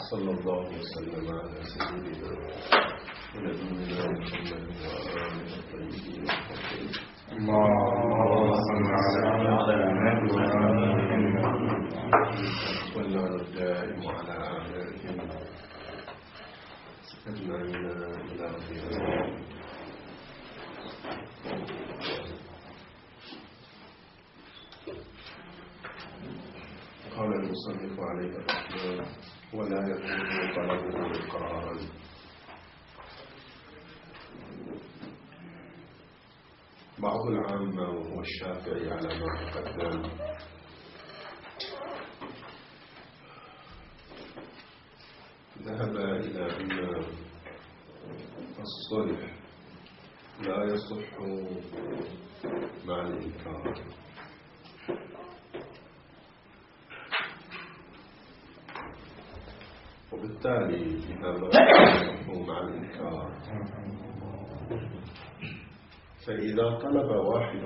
صلى الله وسلم على سيدنا ونبينا محمد وآله الطيبين الطاهرين. اللهم صل على محمد وآل محمد واللعن الدائم على أعدائهم أجمعين إلى ربنا. قال المصنف عليه الرحمة: ولا يكون طلبه إقرارا. بعض العامة وهو الشافعي على ما تقدم ذهب إلى أن الصلح لا يصح مع الإنكار، وبالتالي إذا ما يصح مع الإنكار فإذا طلب واحد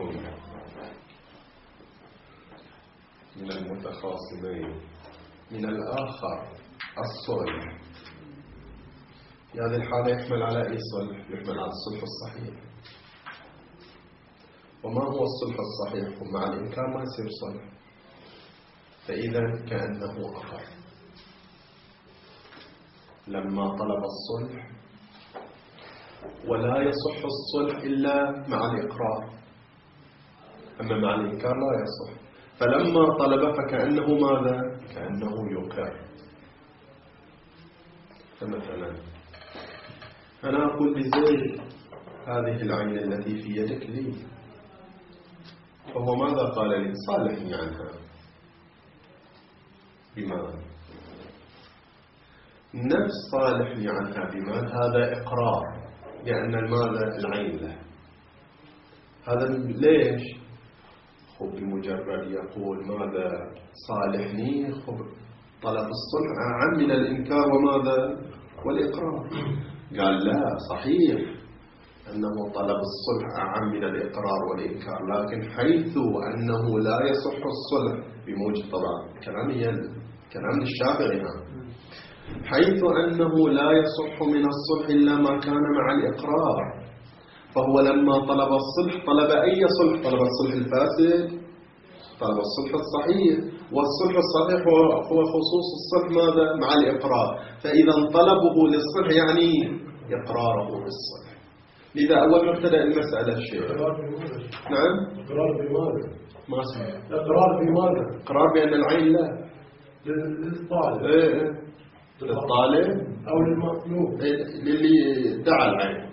من المتخاصمين من الآخر الصلح، في هذه الحالة يحمل على أي صلح؟ يحمل على الصلح الصحيح. وما هو الصلح الصحيح؟ ومع الإنكار ما يصير صلح، فإذا كأنه أقر. لما طلب الصلح ولا يصح الصلح إلا مع الإقرار، أما مع الإنكار لا يصح. فلما طلب فكأنه ماذا؟ كأنه يقر. فمثلا أنا أقول لزيد: هذه العين التي في يدك لي. فهو ماذا قال لي؟ صالحني عنها. بماذا؟ نفس صالحني عنها بمال هذا إقرار، لأن ماذا؟ العين له. هذا ليش؟ خب بمجرد يقول ماذا؟ صالحني، خب طلب الصلح أعم من الإنكار وماذا؟ والإقرار. قال لا، صحيح أنه طلب الصلح أعم من الإقرار والإنكار، لكن حيث أنه لا يصح الصلح بموجب طبعا كلام الشافعي، حيث أنه لا يصح من الصلح إلا ما كان مع الإقرار، فهو لما طلب الصلح طلب أي صلح؟ طلب الصلح الفاسد؟ طلب الصلح الصحيح، والصلح الصحيح هو خصوص الصلح ماذا؟ مع الإقرار. فإذا طلبه للصلح يعني إقراره بالصلح. لذا أول ما ابتدأ المسألة الشيء. نعم؟ إقرار بماذا؟ ما سمع. إقرار بماذا؟ إقرار بأن العين لا للطالب. للطالب أو للمطلوب، للي دعا العين.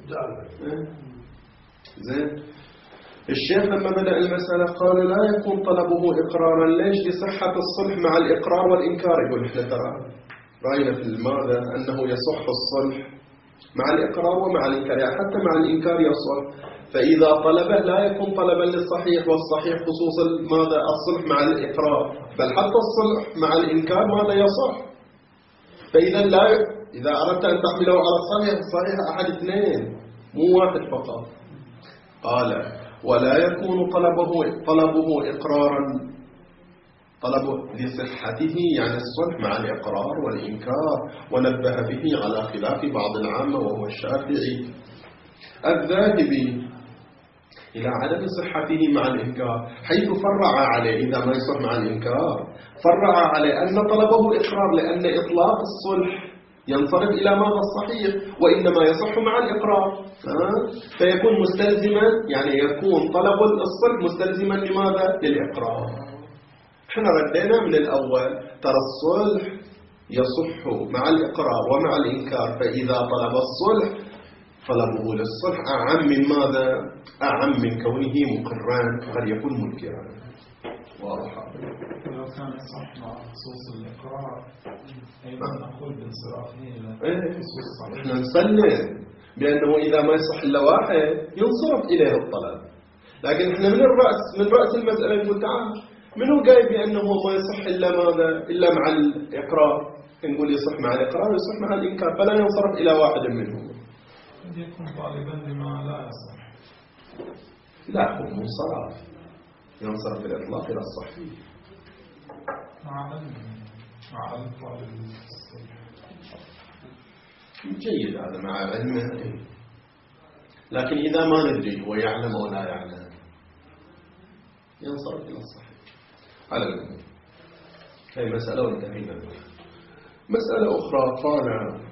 زين. الشيخ لما بدأ المسألة قال لا يكون طلبه إقرارا. ليش؟ لصحة الصلح مع الإقرار والإنكار. يقول إحنا ترى رأينا في الماذا أنه يصح الصلح مع الإقرار ومع الإنكار، يعني حتى مع الإنكار يصح. فإذا طلبه لا يكون طلبا للصحيح، والصحيح خصوصا ماذا؟ الصلح مع الإقرار، بل حتى الصلح مع الإنكار ماذا؟ يصح. فإذا إذا أردت أن تحمله على الصحيح، صحيح أحد اثنين مو واحد فقط. قال ولا يكون طلبه إقرارا، طلبه لصحته يعني الصلح مع الإقرار والإنكار، ونبه به على خلاف بعض العامة وهو الشافعي الذاهبي إلى عدم صحته مع الإنكار، حيث فرع عليه إذا ما يصح مع الإنكار، فرع عليه أن طلبه إقرار، لأن إطلاق الصلح ينصرف إلى ماذا؟ الصحيح، وإنما يصح مع الإقرار. فيكون مستلزما، يعني يكون طلب الصلح مستلزما لماذا؟ للإقرار. احنا ردينا من الأول ترى الصلح يصح مع الإقرار ومع الإنكار، فإذا طلب الصلح طلبه للصلح أعم من ماذا؟ أعم من كونه مقرا، قد يكون منكرا. واضح؟ لو كان يصح مع خصوص الإقرار أيضا نقول بانصرافه إلى خصوص الصحيح. احنا نسلم بأنه إذا ما يصح إلا واحد ينصرف إليه الطلب، لكن احنا من رأس المسألة نقول تعال منو قايل بأنه ما يصح إلا ماذا؟ إلا مع الإقرار. نقول يصح مع الإقرار ويصح مع الإنكار، فلا ينصرف إلى واحد منهم. قد يكون طالبا لما لا يصح. لا، هو منصرف، ينصرف بالإطلاق إلى الصحيح مع علم طالب الصحيح. جيد هذا مع علمه، لكن إذا ما ندري هو يعلم أو لا يعلم ينصرف إلى الصحيح. على العموم هي مسألة وانتهينا منها. مسألة أخرى قال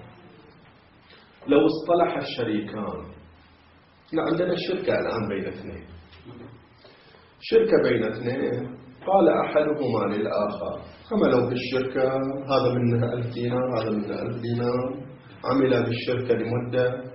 لو اصطلح الشريكان، عندنا الشركة الآن بين اثنين، شركة بين اثنين، قال أحدهما للآخر عملوا في الشركة، هذا منها 1000 دينار هذا منها 1000 دينار، عمل بالشركة لمدة،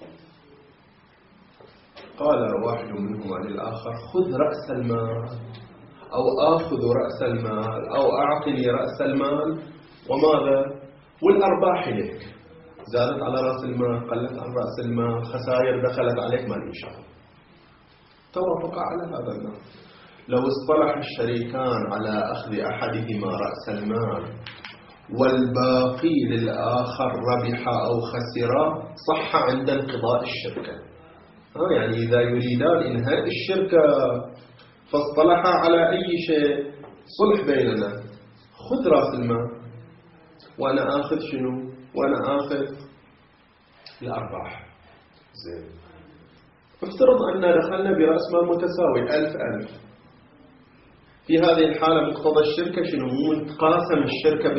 قال واحد منهما للآخر خذ رأس المال أو آخذ رأس المال أو أعطني رأس المال وماذا والأرباح لك، زادت على رأس المال قلت عن رأس المال، خسائر دخلت عليك ما إن شاء الله. توافق على هذا النوع. لو اصطلح الشريكان على أخذ أحدهما رأس المال والباقي للآخر ربح أو خسر صح عند انقضاء الشركة. يعني إذا يريدان إنهاء الشركة فاصطلحا على أي شيء، صلح بيننا، خذ رأس المال وأنا آخذ شنو؟ وأنا آخذ الأرباح. زين، افترض أننا دخلنا برأس مال متساوي 1000. في هذه الحالة مقتضى الشركة شنو؟ متقاسم الشركة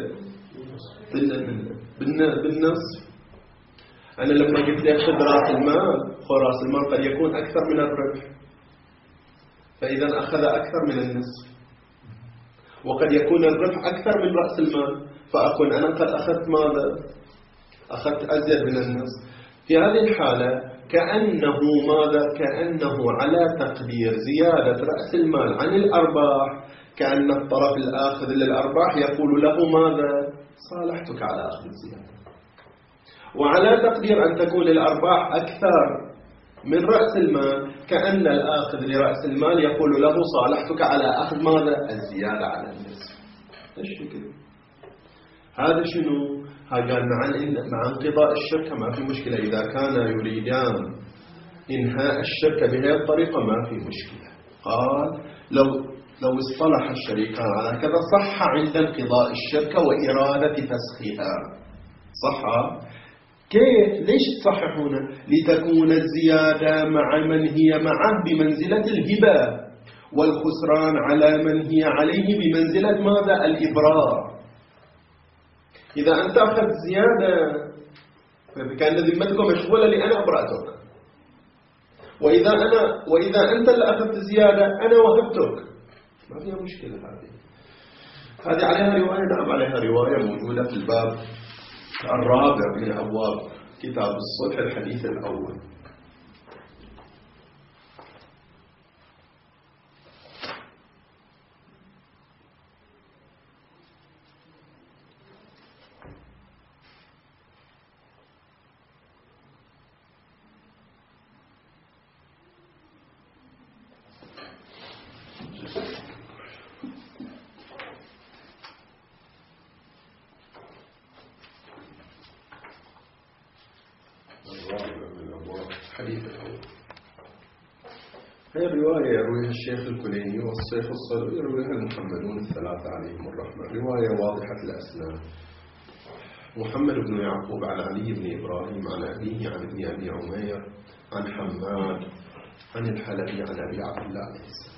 بالنصف. أنا لما قلت لك خذ رأس المال، رأس المال قد يكون أكثر من الربح، فإذا أخذ أكثر من النصف، وقد يكون الربح أكثر من رأس المال، فأكون أنا قد أخذت ماذا؟ أخذت أزيد من النصف. في هذه الحالة كأنه ماذا؟ كأنه على تقدير زيادة رأس المال عن الأرباح، كأن الطرف الآخذ للأرباح يقول له ماذا؟ صالحتك على أخذ الزيادة. وعلى تقدير أن تكون الأرباح أكثر من رأس المال، كأن الآخذ لرأس المال يقول له صالحتك على أخذ ماذا؟ الزيادة على النصف. إيش كده؟ هذا شنو؟ قال مع انقضاء الشركة ما في مشكلة. إذا كان يريدان إنهاء الشركة بهذه الطريقة ما في مشكلة. قال لو اصطلح الشريكان على كذا صح عند انقضاء الشركة وإرادة فسخها. صح؟ كيف؟ ليش تصححون؟ لتكون الزيادة مع من هي معه بمنزلة الهبة، والخسران على من هي عليه بمنزلة ماذا؟ الإبرار. إذا أنت أخذت زيادة فكان ذمتك مشغولة لأنا أبرأتك، وإذا أنت اللي أخذت زيادة أنا وهبتك، ما فيها مشكلة. هذه عليها رواية. نعم عليها رواية موجودة في الباب الرابع من أبواب كتاب الصلح الحديث الأول. هي الرواية يرويها الشيخ الكليني والشيخ الصدوي، يرويها المحمدون الثلاثة عليهم الرحمة. رواية واضحة الأسناد. محمد بن يعقوب عن علي بن إبراهيم عن أبيه عن ابن أبي عمير عن حماد عن الحلبي عن أبي عبد الله عليه السلام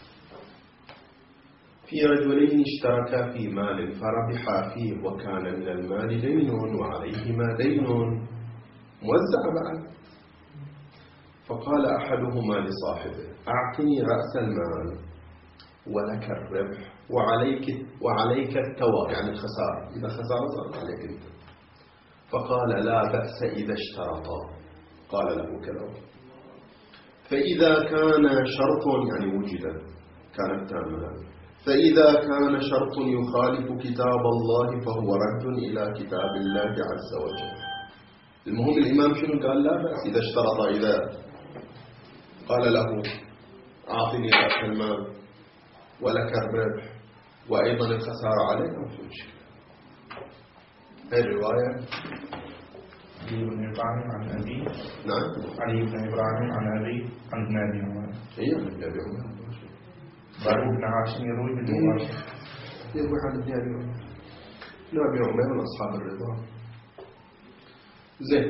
في رجلين اشتركا في مال فربحا فيه، وكان من المال دين وعليهما دين موزع بعد. فقال أحدهما لصاحبه أعطني رأس المال ولك الربح وعليك التوى، يعني الخسارة، إذا خسارة صارت عليك أنت. فقال لا بأس إذا اشترطا. قال له كذا. فإذا كان شرط، يعني وجد كانت تامة، فإذا كان شرط يخالف كتاب الله فهو رد إلى كتاب الله عز وجل. المهم الإمام شنو قال؟ لا بأس إذا اشترط. إذا قال له أعطني رأس المال ولك الربح وأيضا الخسارة عليك، ما في مشكلة. هذه الرواية علي بن إبراهيم عن أبي. نعم علي بن إبراهيم عن أبي عن ابن أبي عمر. هي عن ابن أبي عمر. بارو بن عاشم يروي بالمباشر. يروي عن ابن أبي عمر. ابن أبي عمر من أصحاب الرضا. زين،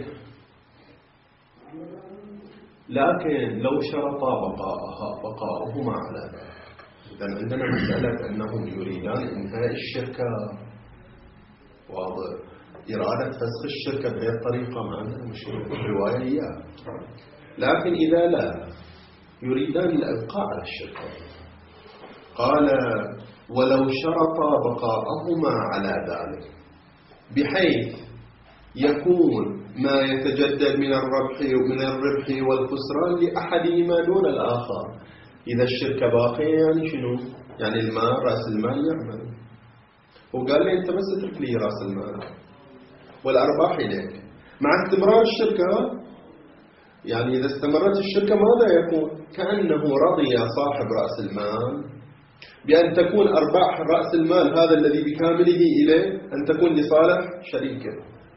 لكن لو شرطا بقاؤهما على ذلك، إذن عندنا مسألة أنهم يريدان إنهاء الشركة، واضح، إرادة فسخ الشركة بهذه الطريقة معنا مش الرواية هي. لكن إذا لا يريدان الإبقاء على الشركة، قال ولو شرطا بقاءهما على ذلك بحيث يكون ما يتجدد من الربح والخسران لأحدهما دون الآخر. إذا الشركة باقية يعني شنو؟ يعني المال، رأس المال يعمل، وقال لي أنت بس اترك لي رأس المال والأرباح إليك. مع استمرار الشركة، يعني إذا استمرت الشركة ماذا يكون؟ كأنه رضي صاحب رأس المال بأن تكون أرباح رأس المال هذا الذي بكامله إليه أن تكون لصالح شريكه.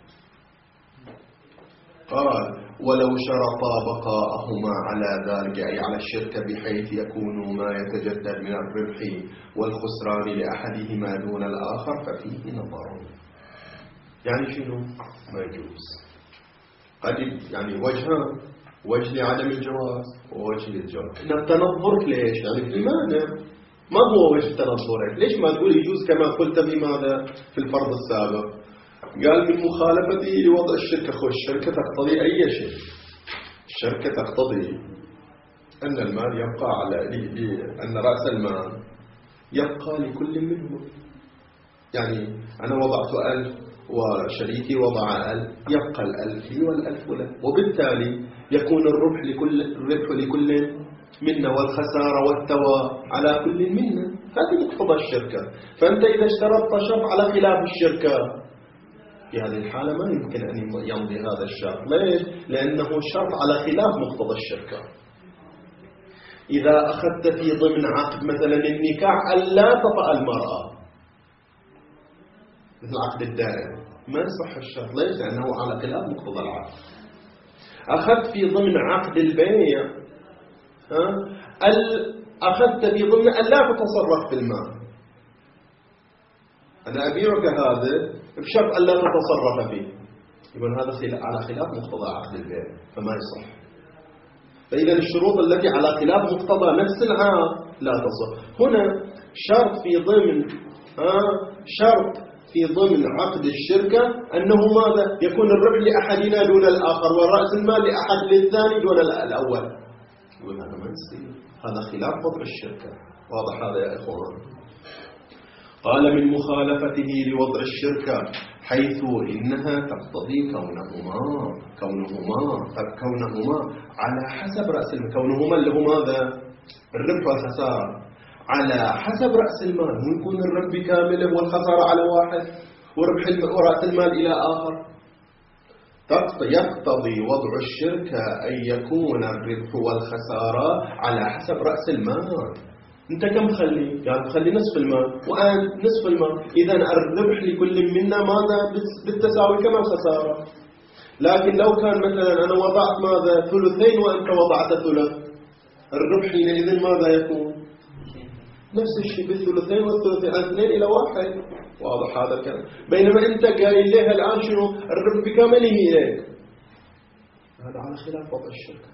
قال ولو شرطا بقاءهما على ذلك، أي على الشركة، بحيث يكون ما يتجدد من الربح والخسران لأحدهما دون الآخر ففيه نظر. يعني شنو؟ ما يجوز. قد يعني وجهان، وجه لعدم الجواز ووجه للجواز. التنظر ليش؟ يعني في مانع. ما هو وجه تنظرك؟ ليش ما تقول يجوز كما قلت في ماذا؟ في الفرض السابق. قال من مخالفته لوضع الشركة. الشركة تقتضي أي شيء. الشركة تقتضي أن المال يبقى على أن رأس المال يبقى لكل منهم. يعني أنا وضعت 1000 وشريكي وضع 1000، يبقى 1000 لي وال1000 له، وبالتالي يكون الربح لكل منا والخسارة والتوى على كل منا. هذه مقتضى الشركة. فأنت إذا اشترطت شرط على خلاف الشركة، في هذه الحالة ما يمكن أن يمضي هذا الشرط. ليش؟ لأنه شرط على خلاف مقتضى الشركة. إذا أخذت في ضمن عقد مثلا النكاح ألا تطأ المرأة مثل عقد الدائم، ما يصح الشرط. ليش؟ لأنه على خلاف مقتضى العقد. أخذت في ضمن عقد البيع، أخذت في ضمن ألا تتصرف في المال. أنا أبيعك هذا بشرط ألا تتصرف فيه، يقول هذا على خلاف مقتضى عقد البيع فما يصح. فإذا الشروط التي على خلاف مقتضى نفس العقد لا تصح. هنا شرط في ضمن شرط في ضمن عقد الشركة أنه ماذا؟ يكون الربح لأحدنا دون الآخر ورأس المال لأحد للثاني دون الأول. يقول هذا ما يصير، هذا خلاف وضع الشركة. واضح هذا يا إخوان؟ قال من مخالفته لوضع الشركة حيث إنها تقتضي كونهما على حسب رأس المال. كونهما اللي هو ماذا؟ الربح والخسارة على حسب رأس المال. مو يكون الربح بكامله والخسارة على واحد ورأس المال إلى آخر. يقتضي وضع الشركة أن يكون الربح والخسارة على حسب رأس المال. أنت كم خلي؟ يعني خلي نصف المال وأنا نصف المال. إذا الربح لكل منا ماذا؟ بالتساوي كما الخسارة. لكن لو كان مثلا أنا وضعت ماذا؟ ثلثين وأنت وضعت ثلث، الربح حينئذ ماذا يكون؟ نفس الشيء بالثلثين والثلثين، 2 إلى 1. واضح هذا الكلام؟ بينما أنت قايل لها الآن شنو؟ الربح بكامله إليك. هذا على خلاف وضع الشركة.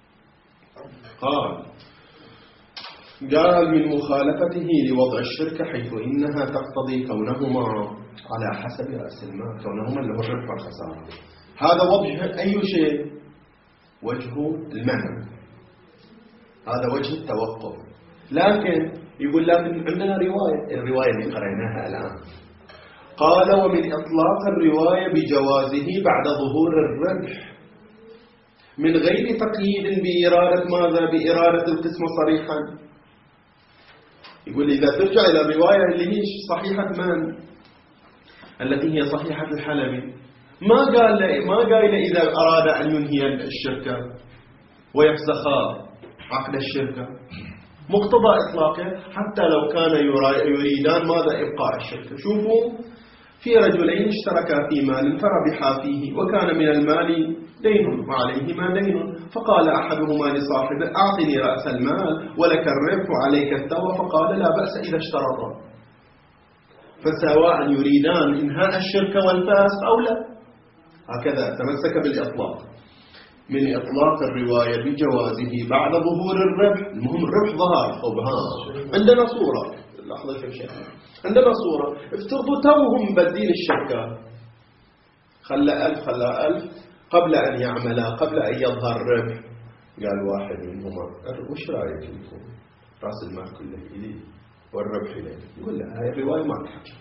قال من مخالفته لوضع الشركة حيث إنها تقتضي كونهما على حسب رأس المال، كونهما اللي هو الربح والخسارة. هذا وجه أي شيء؟ وجه المنع، هذا وجه التوقف. لكن يقول لكن عندنا الرواية اللي قرأناها الآن. قال ومن إطلاق الرواية بجوازه بعد ظهور الربح من غير تقييد بإرادة ماذا؟ بإرادة القسم صريحا. يقول إذا ترجع إلى الرواية اللي هي صحيحة من؟ التي هي صحيحة الحلبي، ما قال إذا أراد أن ينهي الشركة ويفسخا عقد الشركة. مقتضى إطلاقه حتى لو كان يريدان ماذا؟ إبقاء الشركة. شوفوا، في رجلين اشتركا في مال فربحا فيه وكان من المال دين وعليهما دين، فقال أحدهما لصاحبه أعطني رأس المال ولك الربح وعليك التوى، فقال لا بأس إذا اشترطا. فسواء يريدان إنهاء الشركة والفاسق أو لا. هكذا تمسك بالإطلاق من إطلاق الرواية بجوازه بعد ظهور الربح. المهم الربح ظهر عندنا صورة. لحظة شيء عندنا صورة. افترضوا توهم بدين الشركة، خلى 1000 قبل أن يعملا، قبل أن يظهر الربح. قال واحد منهما وش رأيك انتم؟ رأس المال كله إلي والربح إلي. يقول له هاي الرواية ما تحكي،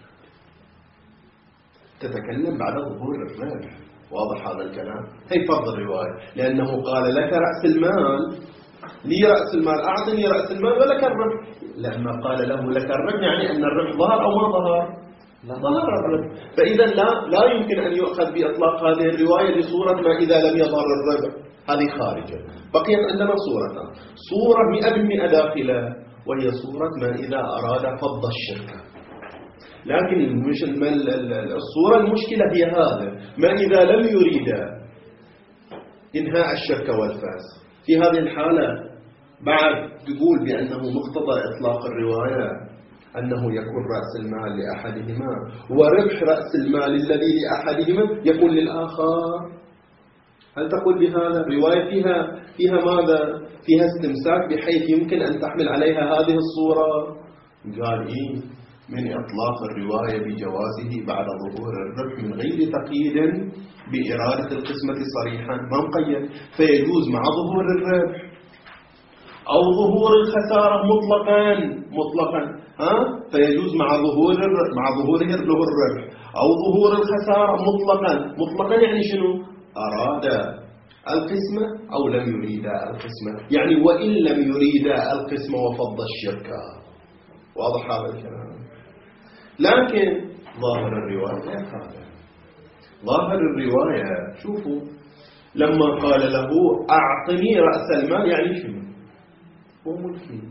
تتكلم بعد ظهور الربح. واضح هذا الكلام؟ هي فرض الرواية، لأنه قال لك رأس المال، لي رأس المال، أعطني رأس المال ولك الربح. لما قال له لك الربح يعني أن الربح ظهر أو ما ظهر؟ ظهر الربح. فإذا لا يمكن أن يؤخذ بإطلاق هذه الرواية لصورة ما إذا لم يظهر الربح، هذه خارجة. بقيت عندنا صورة 100% داخلة، وهي صورة ما إذا أراد فض الشركة. لكن الصورة المشكلة هي هذا ما إذا لم يريد إنهاء الشركة والفاس. في هذه الحالة بعد تقول بأنه مقتضى إطلاق الرواية أنه يكون رأس المال لأحدهما وربح رأس المال الذي لأحدهما يكون للآخر. هل تقول بهذا؟ الرواية فيها ماذا؟ فيها استمساك بحيث يمكن أن تحمل عليها هذه الصورة. قال إيه؟ من إطلاق الرواية بجوازه بعد ظهور الربح من غير تقييد بإرادة القسمة صريحا، ما مقيد، فيجوز مع ظهور الربح أو ظهور الخسارة مطلقا فيجوز مع ظهوره له الربح أو ظهور الخسارة مطلقا يعني شنو؟ أراد القسمة أو لم يريد القسمة، يعني وإن لم يريد القسمة وفض الشركة. واضح هذا الكلام؟ لكن ظاهر الرواية ظاهر الرواية شوفوا لما قال له أعطني رأس المال يعني شنو؟ هو ملكي،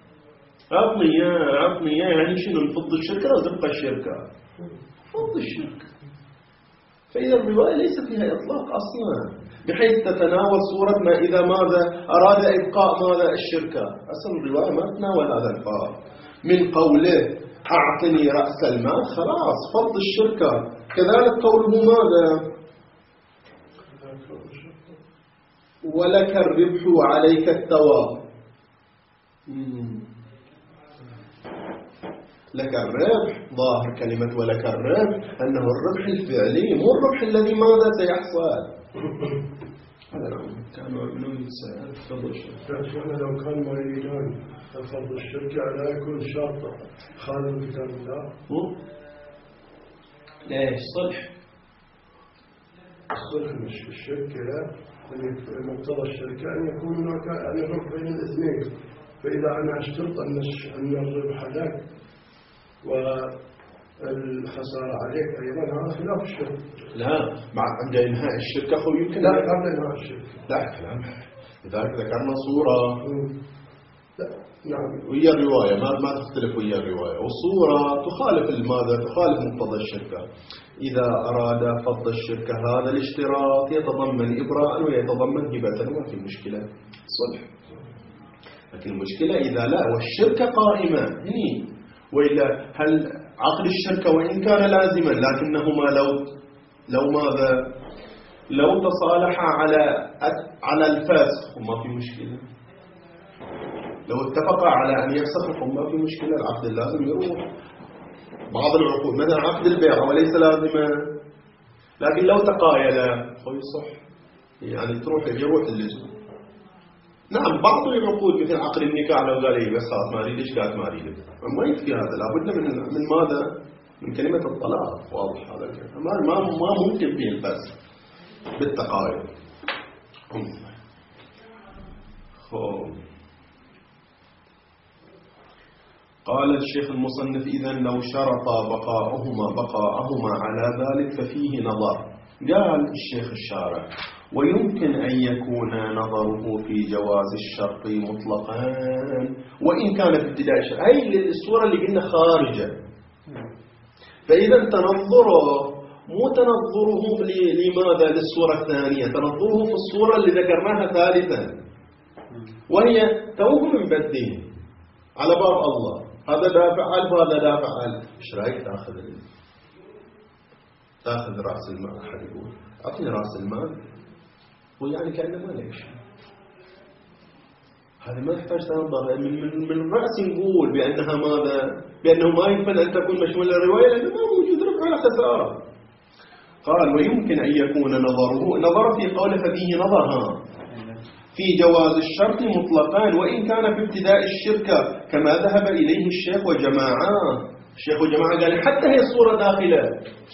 أعطني يعني شنو؟ نفض الشركة أو تبقى الشركة؟ فض الشركة. فإذا الرواية ليس فيها إطلاق أصلا بحيث تتناول صورة ما إذا ماذا أراد إبقاء ماذا الشركة. أصلا الرواية ما تتناول هذا الفارق من قوله أعطني رأس المال خلاص فض الشركة. كذلك قوله ماذا؟ ولك الربح وعليك الثواب. لك الربح، ظاهر كلمة ولك الربح أنه الربح الفعلي مو الربح الذي ماذا سيحصل. هذا كانوا يقولون سيفض الشركة. لو كان ما يريدون فرض الشركة لا يكون شرطا خالف كتاب الله. ليش صلح؟ الصلح مش الشركة، مقتضى الشركة أن يكون هناك أن الربح بين الاثنين. فإذا أنا اشترط أن الربح لك والخسارة عليك أيضا هذا خلاف الشركة. لا عند إنهاء الشركة هو يمكن لا قبل إنهاء الشركة. لا كلام. لذلك ذكرنا صورة. لا نعم. ويا الرواية ما تختلف ويا الرواية، والصورة تخالف تخالف مقتضى الشركة. إذا أراد فض الشركة هذا الاشتراط يتضمن إبراء ويتضمن هبة وما في مشكلة صلح. لكن المشكلة إذا لا والشركة قائمة هني، وإلا هل عقد الشركة وإن كان لازما لكنهما لو ماذا لو تصالحا على الفسخ ما في مشكلة. لو اتفقا على أن يفسخوا ما في مشكلة، العقد اللازم يروح. بعض العقود مثلا عقد البيع وليس لازما، لكن لو تقايلا يصح يعني يروح اللزوم. نعم بعض العقود مثل عقد النكاح لو قال لي بس خلاص ما اريدش قالت ما اريد ما يكفي هذا، لابد من ماذا؟ من كلمة الطلاق. واضح هذا الكلام؟ ما ممكن فيه الفسخ بالتقايل. قال الشيخ المصنف إذن لو شرط بقاءهما على ذلك ففيه نظر. قال الشيخ الشارع ويمكن أن يكون نظره في جواز الشرط مطلقا وإن كان في ابتداء الشرط، أي الصورة اللي قلنا خارجة. فإذا تنظره مو تنظره لماذا للصورة الثانية، تنظره في الصورة اللي ذكرناها ثالثا وهي توهم من بدين على باب الله، هذا دافع ألف وهذا دافع ألف. إيش رأيك تأخذ تاخذ رأس المال. أحد يقول أعطني رأس المال ويعني كأنه ما لك شيء. هذا ما يحتاج تنظر من الرأس نقول بأنها ماذا؟ بأنه ما يمكن أن تكون مشمولة الرواية لأنه ما موجود ربح ولا خسارة. قال ويمكن أن يكون نظر في قوله ففيه نظر في جواز الشرط مطلقا وإن كان في ابتداء الشركة كما ذهب إليه الشيخ وجماعة. الشيخ وجماعة قال حتى هي الصورة داخلة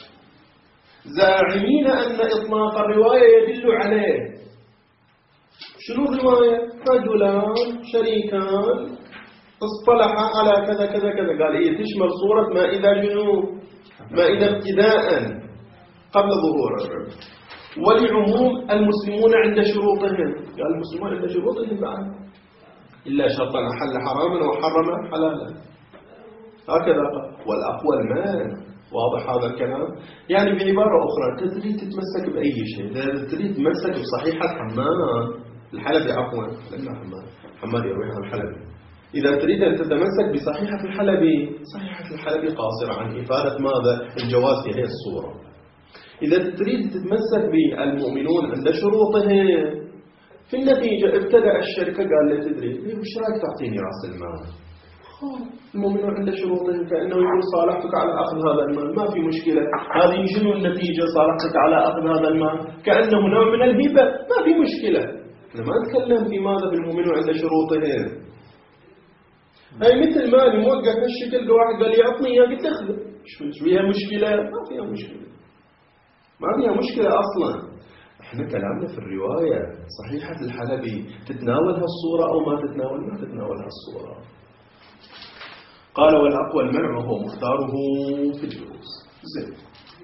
زاعمين أن إطلاق الرواية يدل عليه. شنو الرواية؟ رجلان شريكان اصطلحا على كذا كذا كذا. قال إيه تشمل صورة ما إذا جنوب ما إذا ابتداء قبل ظهور الربح. ولعموم المسلمون عند شروطهم. قال المسلمون عند شروطهم بعد إلا شرطا أحل حراما وحرم حلالا. هكذا قال. والأقوى المال. واضح هذا الكلام؟ يعني بعبارة أخرى تريد تتمسك بأي شيء. إذا تريد تتمسك بصحيحة حماد الحلبي عفوا لأنه حماد يرويها الحلبي. إذا تريد أن تتمسك بصحيحة الحلبي صحيحة الحلبي قاصرة عن إفادة ماذا؟ الجواز في هذه الصورة. إذا تريد تتمسك بالمؤمنون عند شروطهم في النتيجة ابتدأ الشركة قال لي تدري وش رأيك تعطيني رأس المال؟ المؤمنون عند شروطهم كأنه يقول صالحتك على أخذ هذا المال ما في مشكلة. هذه شنو النتيجة؟ صالحتك على أخذ هذا المال كأنه نوع من الهبة ما في مشكلة. أنا ما أتكلم في ماذا بالمؤمنون عند شروطهم. أي مثل مالي موقف هالشكل واحد قال لي أعطني إياه قلت أخذه شو فيها مشكلة؟ ما فيها مشكلة ما فيها مشكلة أصلا. احنا كلامنا في الرواية صحيحة الحلبي تتناول هالصورة أو ما تتناول هالصورة. قال والأقوى المنع وهو مختاره في الجلوس. زين.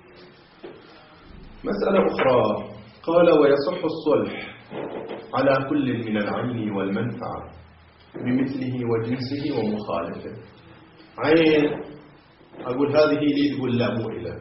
مسألة أخرى قال ويصح الصلح على كل من العين والمنفعة بمثله وجنسه ومخالفه. عين أقول هذه لي تقول لا مو إليك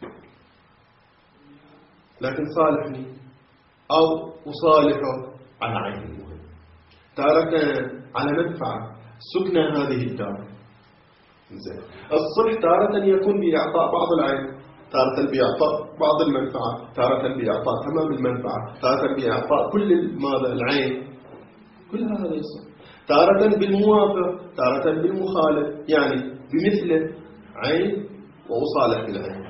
لكن صالحني أو أصالحه على عين المهم. تارة على منفعة سكن هذه الدار. زين. الصلح تارة يكون بإعطاء بعض العين تارة بإعطاء بعض المنفعة تارة بإعطاء تمام المنفعة تارة بإعطاء كل ماذا العين. كل هذا يصح. تارة بالموافق تارة بالمخالف يعني بمثله عين وأصالح بالعين.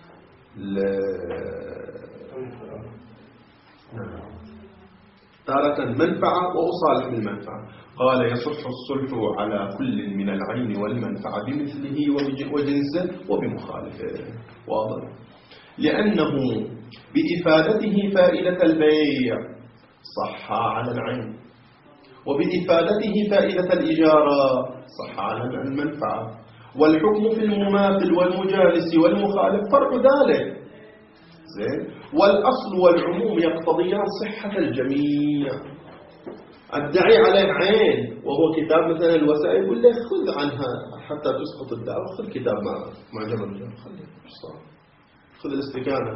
تارة منفعة وأصالح بالمنفعة. قال يصح الصلح على كل من العين والمنفعة بمثله وجنسه وبمخالفه. واضح. لأنه بإفادته فائدة البيع صح على العين وبإفادته فائدة الإجارة صح على المنفعة. والحكم في المماثل والمجالس والمخالف فرع ذلك. زين. والأصل والعموم يقتضيان صحة الجميع. الدعي عليه عين وهو كتاب مثلا الوسائل يقول له خذ عنها حتى تسقط الدعوة. خذ كتاب مع جمل الجمل خذ الاستكانة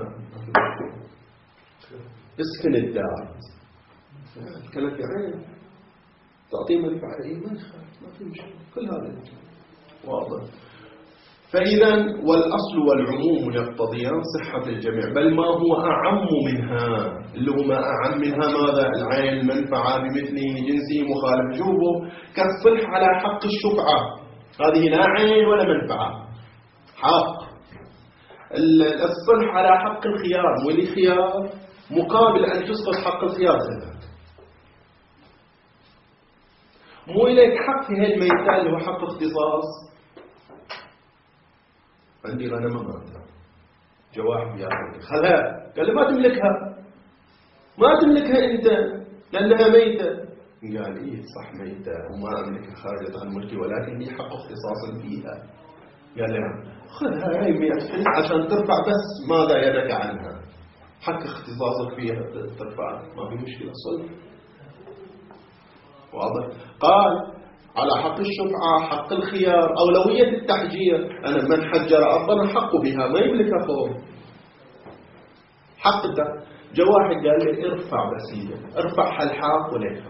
اسكن الدار الكلام في عين تعطيه منفعة ما في مشكلة. كل هذا واضح. فإذا والأصل والعموم يقتضيان صحة الجميع بل ما هو أعم منها اللي هو ما أعم منها ماذا؟ العين المنفعة بمثله جنسه مخالف. شوفوا كالصلح على حق الشفعة هذه لا عين ولا منفعة حق. الصلح على حق الخيار ولي خيار مقابل أن تسقط حق الخيار هذا مو إليك حق في هالميتة اللي هو حق اختصاص. عندي غنمة ماتت جاء واحد ياخذ خلها قال له ما تملكها أنت لأنها ميتة. قال إيه صح ميتة وما أملكها خارجة عن ملكي ولكن لي حق اختصاص فيها. قال له خذها هاي 100 فلس عشان ترفع بس ماذا يدك عنها حق اختصاصك فيها ترفع ما في مشكلة صلح. واضح. قال على حق الشفعة حق الخيار أولوية التحجير. أنا من حجر أرضا حق بها ما يملك أخوه حق ده. جاء واحد قال لي ارفع بسيدة ارفع الحاق وليها.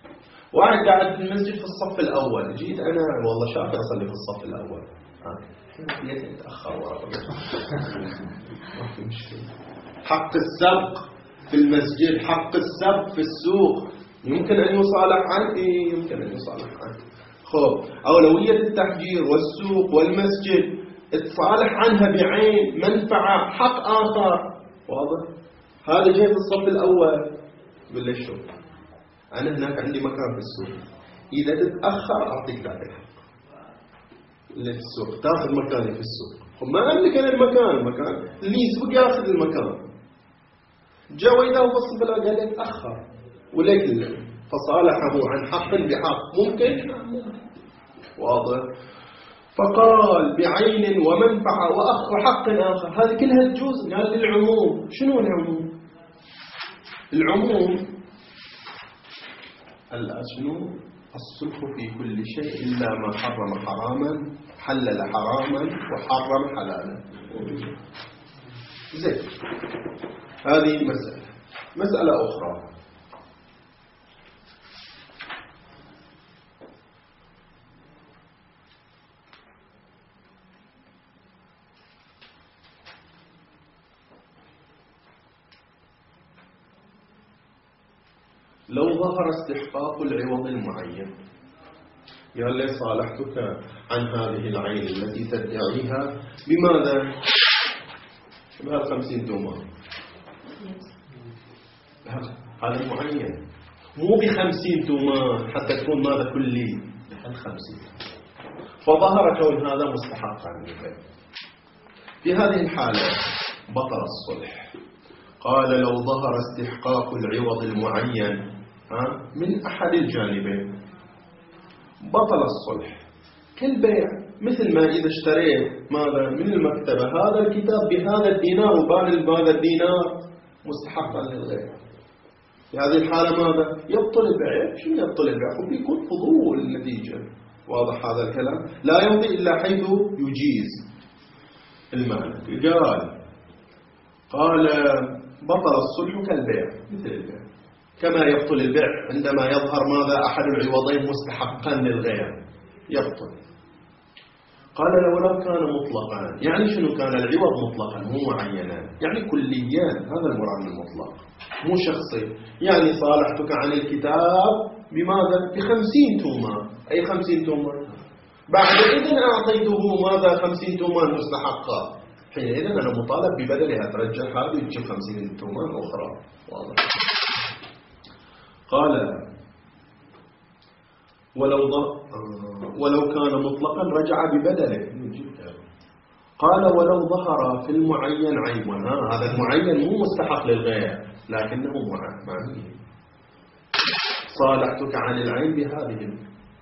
واحد قاعد في المسجد في الصف الأول جيت أنا والله شافي أصلي في الصف الأول يتأخر ما في مشكلة. حق السبق في المسجد، حق السبق في السوق يمكن أن يصالح عنه، يمكن أن يصالح عنه. خب أولوية التحجير والسوق والمسجد تصالح عنها بعين منفعة حق آخر، واضح؟ هذا جاي في الصف الأول. يقول لي شوف أنا هناك عندي مكان في السوق، إذا تتأخر أعطيك ذاك الحق اللي في السوق، تأخذ مكاني في السوق. خب ما أملك أنا المكان اللي يسبق يأخذ المكان. جاء وإذا هو في الصف الأول قال لي تأخر ولكن فصالحه عن حق بحق، ممكن؟ واضح؟ فقال بعين ومنفعة وحق آخر، هذه كلها تجوز. قال للعموم. شنو العموم؟ العموم شنو؟ الصلح في كل شيء إلا ما حرم حراما، حلل حراما وحرم حلالا. زين، هذه مسألة أخرى. لو ظهر استحقاق العوض المعين، قال لي صالحتك عن هذه العين التي تدعيها بماذا؟ بهذا 50 تومان. هذا معين، مو ب50 تومان حتى تكون ماذا كلي، 50. فظهر كون هذا مستحق عنه. في هذه الحالة بطل الصلح. قال لو ظهر استحقاق العوض المعين من أحد الجانبين بطل الصلح كالبيع. مثل ما إذا اشتريت ماذا من المكتبة هذا الكتاب بهذا الدينار وبان بهذا الدينار مستحقا للغير، في هذه الحالة ماذا؟ يبطل البيع. شو يبطل البيع؟ وبيكون فضول النتيجة. واضح هذا الكلام؟ لا يمضي إلا حيث يجيز المالك. قال بطل الصلح كالبيع، مثل البيع، كما يبطل البيع عندما يظهر ماذا؟ أحد العوضين مستحقا للغير، يبطل. قال لو كان مطلقا، يعني شنو كان العوض مطلقا مو معينا، يعني كليا، هذا المراد المطلق مو شخصي. يعني صالحتك عن الكتاب بماذا؟ ب50 تومان، أي 50 تومان. بعد إذن أعطيته ماذا؟ 50 تومان مستحقة، حينئذ أنا مطالب ببدلها، ترجع هذه وتجيب 50 تومان أخرى. واضح؟ قال ولو كان مطلقا رجع ببدله. قال ولو ظهر في المعين عيب، هذا المعين مو مستحق للغير لكنه معني. صالحتك عن العين بهذه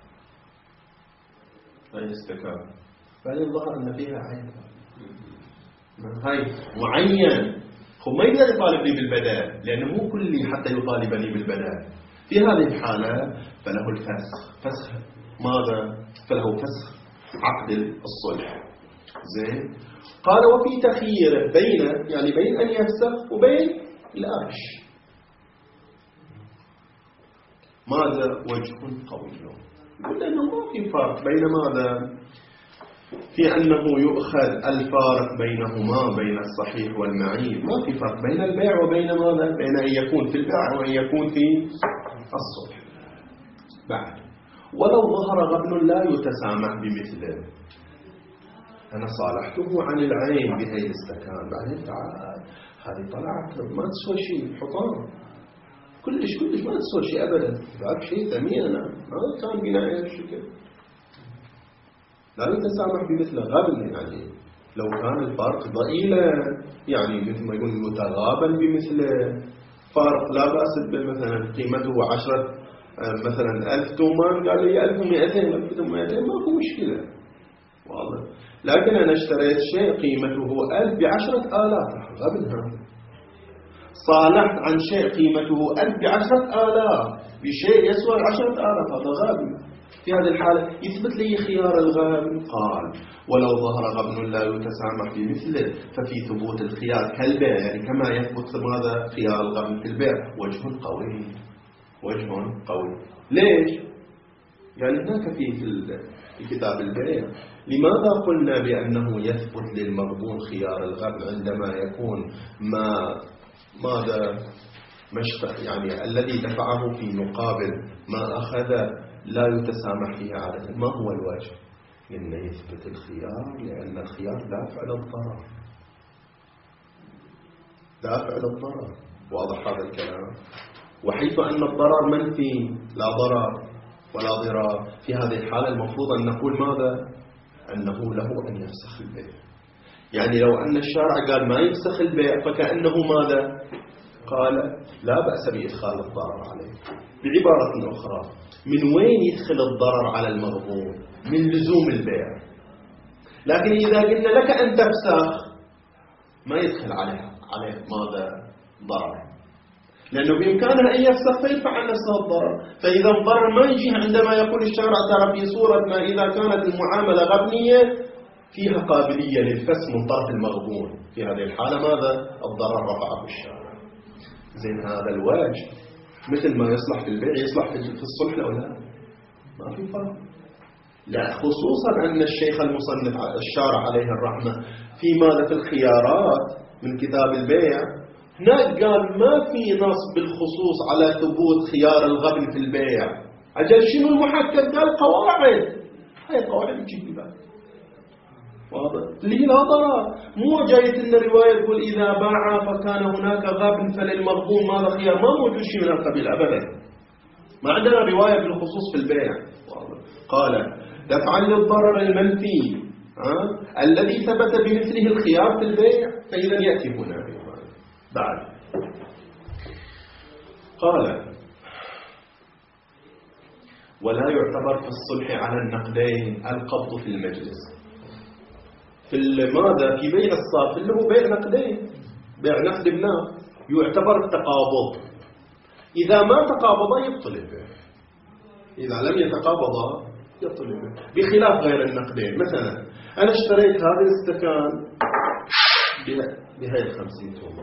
الاستكان، فإن ظهر أن فيها عيب، هاي معين، هو ما يقدر يطالبني بالبدل لأنه مو كلي حتى يطالبني بالبدل. في هذه الحالة فله الفسخ. فسخ ماذا؟ فله فسخ عقد الصلح. زين. قال وفي تخيير بين أن يفسخ وبين الأرش ماذا؟ وجه قوي. يقول أنه ما في فرق بين ماذا؟ في أنه يؤخذ الفارق بينهما بين الصحيح والمعيب. ما في فرق بين البيع وبين ماذا؟ بين أن يكون في البيع وأن يكون في الصلح. بعد ولو ظهر غبن لا يتسامح بمثله، أنا صالحته عن العين بهي الاستكان، بعدين تعال هذه طلعت ما تسوى شيء، حطام كلش ما تسوى شيء أبدا، ذاك شيء ثمين، أنا ما كان بناء الشكل، لا يتسامح بمثله. غبن يعني لو كان الفارق ضئيلا، يعني مثل ما يقول متغابا بمثله، فارق لا بأس مثلا قيمته 10 مثلا 1000 تومان، قال لي 1200 1200 ماكو مشكلة. واضح. لكن أنا اشتريت شيء قيمته 1000 ب10,000، غبن هذا. صالحت عن شيء قيمته 1000 ب10,000 بشيء يسوى 10,000، هذا غبن. في هذه الحالة يثبت لي خيار الغبن. قال ولو ظهر غبن لا يتسامح بمثله ففي ثبوت الخيار كالبيع، يعني كما يثبت ماذا؟ خيار الغبن في البيع وجه قوي. ليش؟ يعني هناك في كتاب البيع لماذا قلنا بأنه يثبت للمغبون خيار الغبن عندما يكون ماذا يعني الذي دفعه في مقابل ما أخذ لا يتسامح فيه عادة؟ ما هو الوجه؟ إنه يثبت الخيار لأن الخيار دافع للضرر، دافع للضرر. واضح هذا الكلام؟ وحيث أن الضرر منفي، لا ضرر ولا ضرار، في هذه الحالة المفروض أن نقول ماذا؟ أنه له أن يفسخ البيع. يعني لو أن الشارع قال ما يفسخ البيع فكأنه ماذا؟ قال لا بأس بإدخال الضرر عليه. بعبارة أخرى، من وين يدخل الضرر على المغبون؟ من لزوم البيع. لكن إذا قلنا لك أن تفسخ ما يدخل عليه ماذا؟ ضرر، لأنه بإمكانه أن يفسخ فيدفع عن نفسه الضرر. فإذا الضرر ما يجي عندما يقول الشارع ترى في صورة ما إذا كانت المعاملة غبنية فيها قابلية للفسخ من طرف المغبون، في هذه الحالة ماذا؟ الضرر رفعه الشارع. زين هذا الوجه مثل ما يصلح في البيع يصلح في الصلح لو لا؟ ما في فرق. لا، خصوصا أن الشيخ المصنف الشارع عليه الرحمة في ماذا؟ في الخيارات من كتاب البيع هناك قال ما في نص بالخصوص على ثبوت خيار الغبن في البيع. أجل شنو المحكم؟ قال قواعد، هاي قواعد تجيب بالك. واضح؟ ليه لا ضرر؟ مو جاية إن الرواية تقول إذا باع فكان هناك غبن فللمغبون ماذا خيار، ما موجود شيء من القبيل أبدا. ما عندنا رواية بالخصوص في البيع. واضح؟ قال دفعا للضرر المنفي الذي ثبت بمثله الخيار في البيع، فإذا يأتي هنا بعد. قال ولا يعتبر في الصلح على النقدين القبض في المجلس. في ماذا؟ في بيع الصرف اللي هو بيع نقدين، بيع نقد بنقد، يعتبر التقابض. إذا ما تقابضا يبطل البيع، إذا لم يتقابضا يبطل البيع، بخلاف غير النقدين. مثلا أنا اشتريت هذا الاستكان بهاي 50 تومة،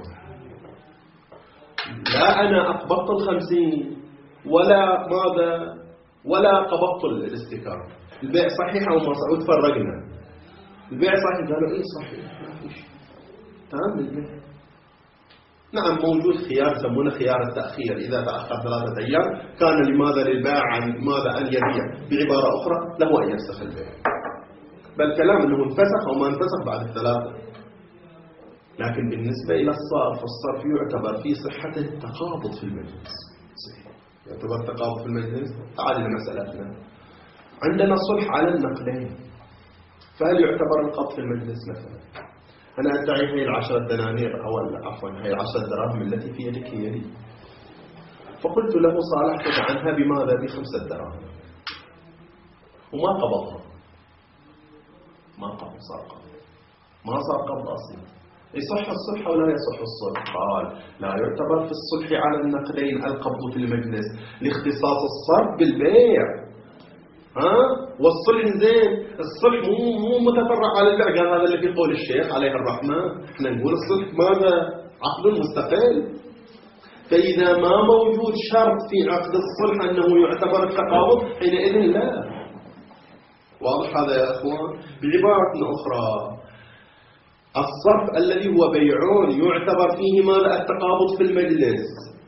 لا أنا أقبضت 50 ولا ماذا ولا قبضت الاستكان. البيع صحيح أو ما صحيح؟ وتفرقنا. البيع صحيح؟ قالوا إيه صحيح، ما في شيء، تمام البيع. نعم موجود خيار يسمونه خيار التأخير، إذا تأخر 3 أيام كان لماذا للبائع عن ماذا أن يبيع، بعبارة أخرى له أن يفسخ البيع. بل كلام أنه انفسخ أو ما انفسخ بعد ال3. لكن بالنسبة إلى الصرف، الصرف يعتبر في صحته التقابض في المجلس. يعتبر التقابض في المجلس. تعال لمسألتنا، عندنا صلح على النقدين، فهل يعتبر القبض في المجلس؟ مثلا أنا أدعي هي 10 دنانير أو عفوا هي 10 دراهم التي في يدك هي لي، فقلت له صالحتك عنها بماذا؟ ب5 دراهم، وما قبضها، ما قبض، صار قبض، ما صار قبض أصلا. يصح الصلح ولا يصح الصلح؟ قال لا يعتبر في الصلح على النقدين القبض في المجلس لاختصاص الصرف بالبيع. والصلح زين، الصلح مو متفرع على البيع. قال هذا اللي في قول الشيخ عليه الرحمة. احنا نقول الصلح ماذا؟ عقد مستقل. فإذا ما موجود شرط في عقد الصلح أنه يعتبر التقابض حينئذ لا. واضح هذا يا أخوان؟ بعبارة أخرى، الصرف الذي هو بيعون يعتبر فيه ماذا؟ التقابض في المجلس.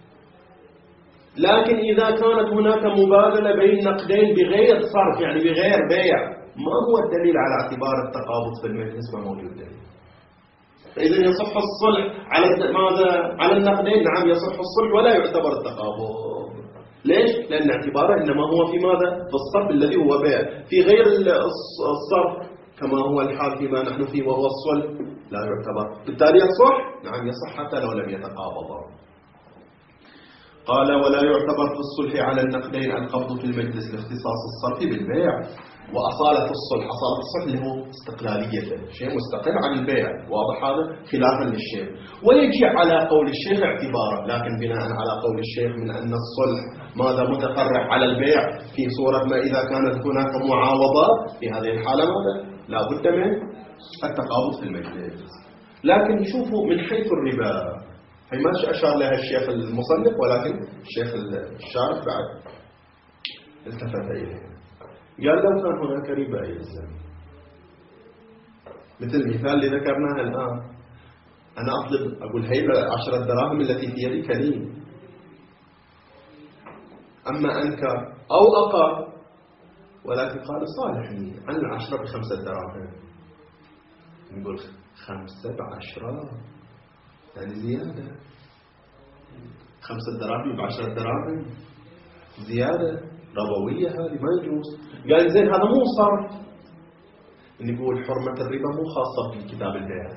لكن إذا كانت هناك مبادلة بين نقدين بغير صرف، يعني بغير بيع، ما هو الدليل على اعتبار التقابض في المجلس؟ ما موجود دليل. فإذا يصح الصلح على ماذا؟ على النقدين. نعم يصح الصلح ولا يعتبر التقابض. ليش؟ لأن اعتباره إنما هو في ماذا؟ في الصرف الذي هو بيع. في غير الصرف كما هو الحال فيما نحن فيه وهو الصلح لا يعتبر. بالتالي يصح؟ نعم يصح حتى لو لم يتقابضا. قال ولا يعتبر في الصلح على النقدين القبض في المجلس لاختصاص الصرف بالبيع وأصالة الصلح. أصالة الصلح اللي هو استقلاليته، شيء مستقل عن البيع. واضح هذا؟ خلافا للشيخ. ويجي على قول الشيخ اعتباره، لكن بناء على قول الشيخ من أن الصلح ماذا؟ متفرع على البيع في صورة ما إذا كانت هناك معاوضات، في هذه الحالة ماذا؟ لا بد من التقابض في المجلس. لكن شوفوا من حيث الربا، هي ما أشار لها الشيخ المصنف، ولكن الشيخ الشارح بعد التفت إليه. قال لو كان هناك ربا يلزم مثل المثال اللي ذكرناه الآن، أنا أطلب أقول هي 10 دراهم التي في يدي كريم، أما أنكر أو أقر ولكن قال صالحني عن 10 ب5 دراهم، نقول 5 ب10 يعني زيادة، 5 دراهم ب10 دراهم زيادة ربوية، هذه ما يجوز. قال زين هذا مو صرف، نقول حرمة الربا مو خاصة في كتاب البيع،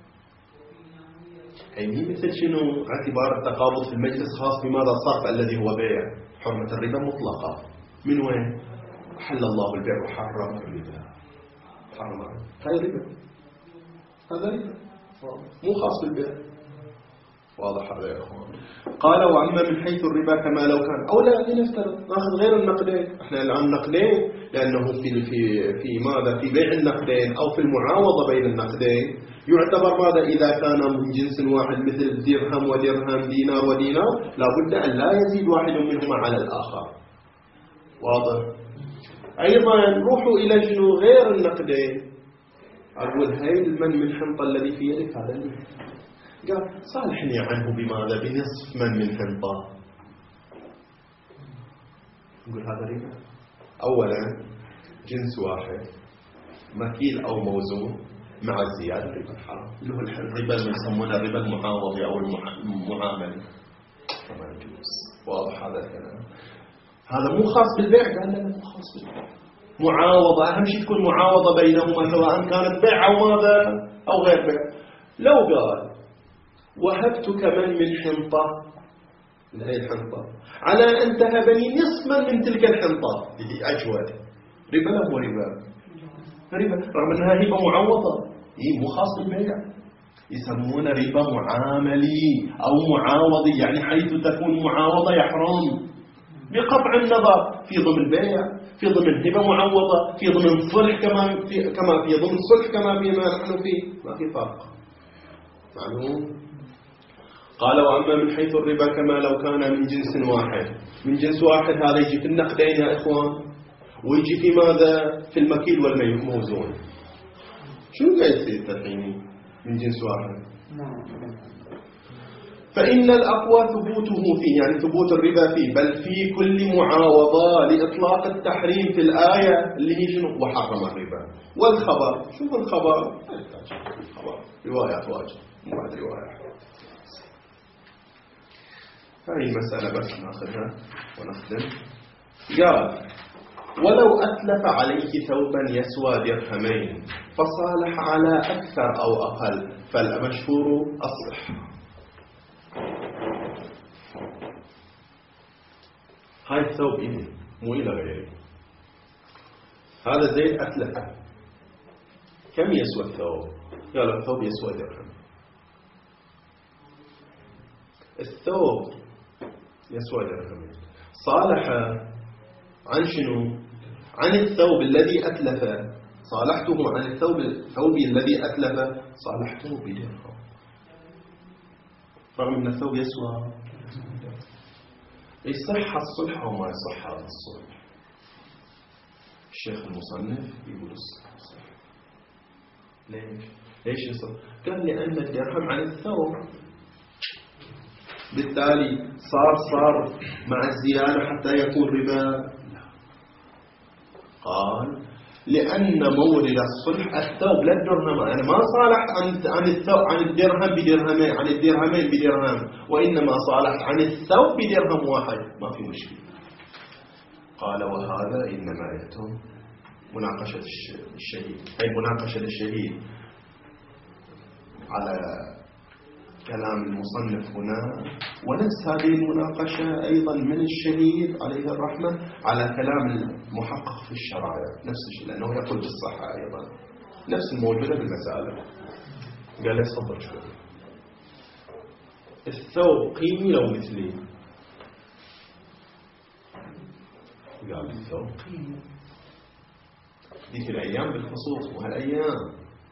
أي مي مثل شنو اعتبار التقابض في المجلس خاص بماذا صرف الذي هو بيع. حرمة الربا مطلقة، من وين؟ حل الله البيع وحرم الربا، حرم هاي ربا، هذا ربا مو خاص بالبيع. واضح هذا يا اخوان؟ قال واما من حيث الربا كما لو كان، او لا لنفترض ناخذ غير النقدين، احنا الان نقدين لانه في ماذا في بيع النقدين او في المعاوضه بين النقدين يعتبر ماذا اذا كان من جنس واحد مثل درهم ودرهم دينار ودينار لابد ان لا يزيد واحد منهما على الاخر. واضح؟ ايضا نروحوا الى شنو غير النقدين، اقول هاي من حنطه الذي في يدك هذا اللي قال صالحني عنه بماذا؟ بنصف من حنطة. نقول هذا ربا. أولا جنس واحد مكيل أو موزون مع الزيادة ربا حرام، اللي هو الربا اللي يسمونه الربا المعاوضي أو المعاملي كما يجوز. واضح هذا الكلام؟ هذا مو خاص بالبيع، قال لا مو خاص بالبيع، معاوضة، أهم شيء تكون معاوضة بينهما سواء كانت بيع أو ماذا أو غير بيع. لو قال وهبتك من حنطة، هذه الحنطة، على أن تهبني نصفا من تلك الحنطة اللي أجود، ربا لا هو ربا رغم أنها هبة معوضة، مو خاص بالبيع، يسمونه ربا معاملي أو معاوضي، يعني حيث تكون معاوضة يحرم بقطع النظر في ضمن بيع، في ضمن هبة معوضة، في ضمن صلح كما في ضمن صلح كما فيما نحن فيه، ما في فرق. معلوم؟ قال وأما من حيث الربا كما لو كان من جنس واحد، من جنس واحد هذا يجي في النقدين يا إخوان، ويجي في ماذا؟ في المكيل والموزون. شو قاعد يصير الحين من جنس واحد؟ فإن الأقوى ثبوته فيه، يعني ثبوت الربا فيه، بل في كل معاوضة لإطلاق التحريم في الآية اللي هي شنو؟ وحرم الربا. والخبر، شوف الخبر، روايات واجد مو بعد رواية. هذه المسألة بس ناخذها ونختم. قال ولو أتلف عليه ثوبا يسوى درهمين فصالح على أكثر أو أقل فالمشهور أصلح. هاي الثوب إلي مو إلى غيري، هذا زيد أتلفه، كم يسوى الثوب؟ قال الثوب يسوى درهم. الثوب يسوى درهم، صالح عن شنو؟ عن الثوب الذي أتلفه، صالحته عن الثوب الذي أتلفه صالحته بدرهم، رغم أن الثوب يسوى. يصح الصلح أو ما يصح هذا الصلح؟ الشيخ المصنف يقول الصلح. ليش يصح؟ قال لأن الدرهم عن الثوب، بالتالي صار مع الزيادة حتى يكون ربا. قال لأن مورد الصلح الثوب لا الدرهم، أنا ما صالحت عن الثوب عن الدرهم بدرهمين، عن الدرهمين بدرهم، وإنما صالحت عن الثوب بدرهم واحد، ما في مشكلة. قال وهذا إنما يتم مناقشة الشهيد، أي مناقشة الشهيد على كلام المصنف هنا، ونفس هذه المناقشة أيضا من الشهيد عليه الرحمة على كلام المحقق في الشرائع، نفس الشيء، لأنه يقول بالصحة أيضا نفس الموجودة بالمسألة. قال يصبر شوي، الثوب قيمي لو مثلي؟ قال الثوب قيمي. ذيك الأيام بالخصوص، وهالأيام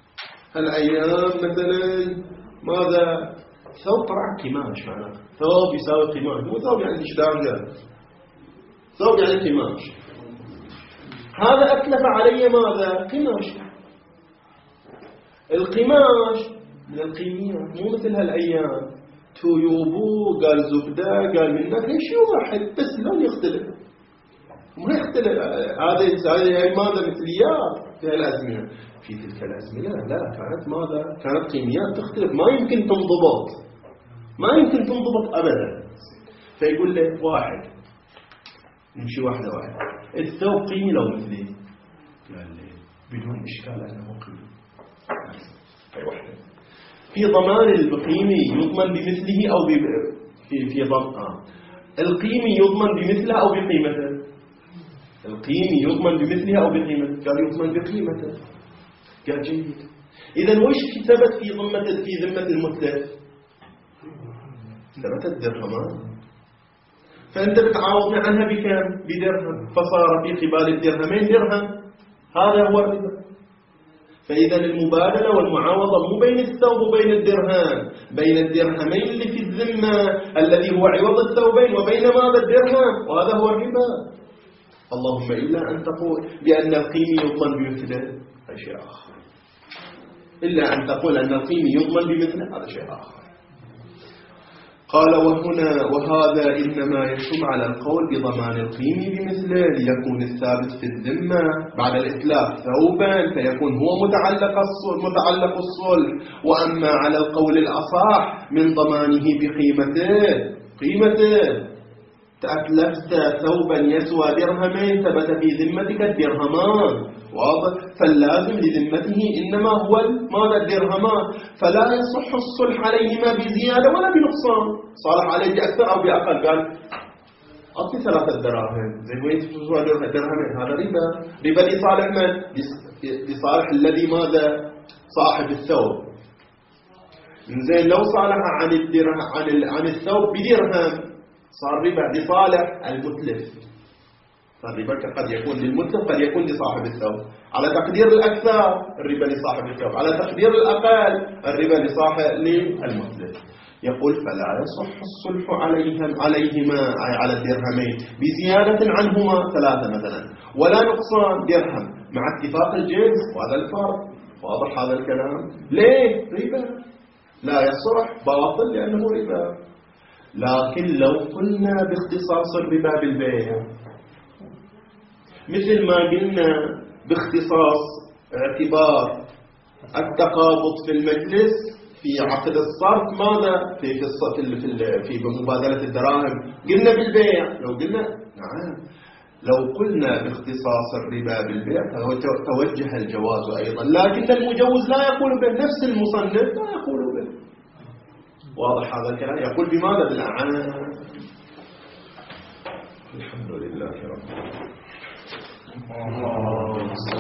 مثلا ماذا؟ ثوب طبعا قماش، معناه ثوب يساوي قماش، مو ثوب يعني دشداجة، ثوب يعني قماش. هذا أتلف علي ماذا؟ قماش. القماش من القيميات، مو مثل هالأيام تويوبو قال زبدة قال منك شيء واحد بس لون يختلف، ما يختلف. هذه ماذا مثليات في هالأزمنة. في تلك الأزمنة لا، كانت ماذا؟ كانت قيميات تختلف، ما يمكن تنضبط، ما يمكن تنضبط أبدا. فيقول له واحد، نمشي واحدة واحدة، الثوب قيمي لو مثلي؟ قال لي بدون إشكال أنه قيمي. أي واحدة. في ضمان القيمي يضمن بمثله أو في ضمان القيمي يضمن بمثله أو بقيمته. القيمي يضمن بمثله أو بقيمته. قال يضمن بقيمته. قال جيد. إذا وش ثبت في ذمة المتلف؟ ثبت الدرهمان. فأنت بتعاوضني عنها بكم؟ بدرهم، فصار في قبال الدرهمين درهم. هذا هو الربا. فإذا المبادلة والمعاوضة مو بين الثوب وبين الدرهم، بين الدرهمين اللي في الذمة الذي هو عوض الثوبين وبين ماذا؟ الدرهم، وهذا هو الربا. اللهم إلا أن تقول بأن القيمي يضمن بمثله، هذا شيء آخر. إلا أن تقول أن القيمي يضمن بمثله، هذا شيء آخر. قال وهذا إنما يشم على القول بضمان القيمي بمثله ليكون الثابت في الذمة بعد الإتلاف ثوبا فيكون هو متعلق الصلح. وأما على القول الأصح من ضمانه قيمته تأتلفت ثوبا يسوى درهمين ثبت في ذمتك الدرهمان، واضح؟ فاللازم لذمته إنما هو ماذا؟ الدرهمان. فلا يصح الصلح عليهما بزيادة ولا بنقصان. صالح عليه بأكثر أو بأقل، قال أعطني 3 دراهم زين وين تسوى درهمين، هذا ربا لصالح من؟ لصالح الذي ماذا؟ صاحب الثوب. زين لو صالح عن الثوب بدرهم صار ربا لصالح المتلف. فالربا قد يكون للمتلف قد يكون لصاحب الثوب. على تقدير الأكثر الربا لصاحب الثوب، على تقدير الأقل الربا للمتلف. يقول فلا يصح الصلح عليهما على الدرهمين بزيادة عنهما 3 مثلا ولا نقصان درهم مع اتفاق الجنس، وهذا الفرق. واضح هذا الكلام؟ ليه؟ ربا لا يصح، باطل لأنه ربا. لكن لو قلنا باختصاص الربا بالبيع مثل ما قلنا باختصاص اعتبار التقابض في المجلس في عقد الصرف، ماذا في مبادلة الدراهم قلنا بالبيع. لو قلنا نعم، لو قلنا باختصاص الربا بالبيع توجه الجواز أيضا، لكن المجوز لا يقول به، نفس المصنف لا يقول به. واضح هذا الكلام؟ يقول بماذا؟ بالأعانة. الحمد لله رب العالمين.